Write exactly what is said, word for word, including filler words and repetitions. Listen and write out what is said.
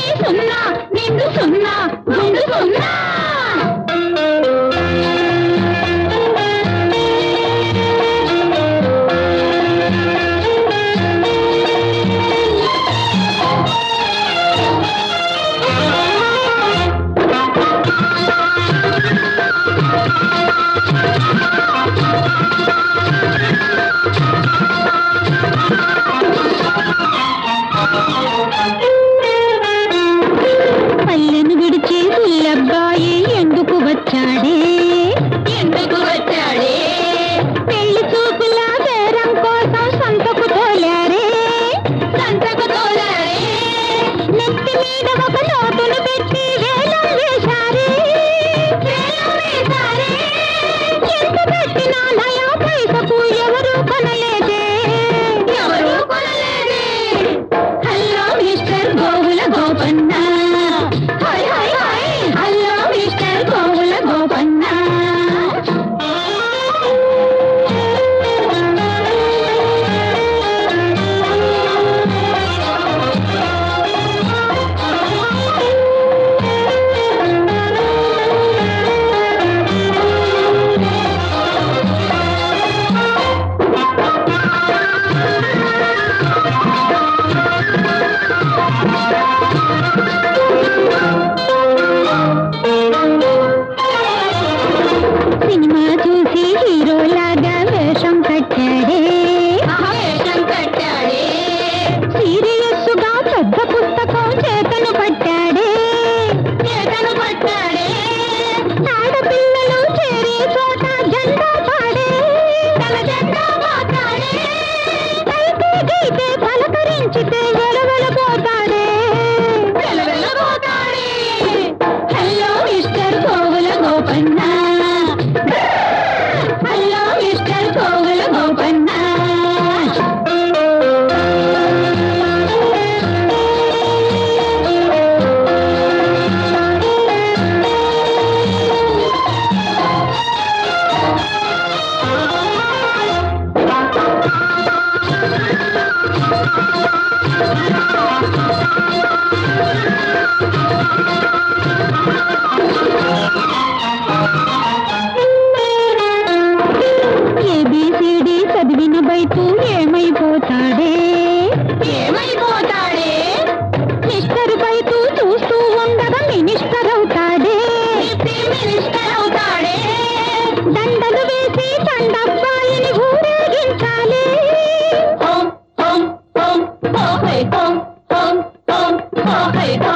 సున్నా నిండు సున్నా గుండు సున్నా పల్లెను విడిచి పుల్లబ్బాయి ఎందుకు వచ్చాడే ఎందుకు వచ్చాడే పెళ్లి చూపుల బేరం కోసం సంతకు తోలారే సంతకు తోలారే నెత్తి మీద ఒక నోటును పెట్టి వేలం వేశారే వేలం వేశారే ఎంత పెట్టినా నయా పైసకు ఎవరు కొనలేదే ఎవరు కొనలేదే hello mister Govula Gopanna hi hi hi hello mister Govula Gopanna cinema చూసి హీరోలాగా వేషం కట్టాడే వేషం కట్టాడే సీరియస్ గా పెద్ద పుస్తకం చేతను పట్టాడే చేతను పట్టాడే ఆడపిల్లలు చేరే చోట జెండా పాడే తన జెండా పాతాడే అయితే గీతే పలకరించితే వెలవెలబోతాడే వెలవెలబోతాడే hello mister Govula Gopanna hello mister Govula Gopanna A B C D చదివిన బయట ఏమైపోతాడే ఏమైపోతాడే మిస్టర్ బయట చూస్తూ ఉండగా మినిస్టర్ అవుతాడే మినిస్టర్ అవుతాడే దండలు వేసి దండబ్బాయిని ఊరేగించాలి home home home home home home home home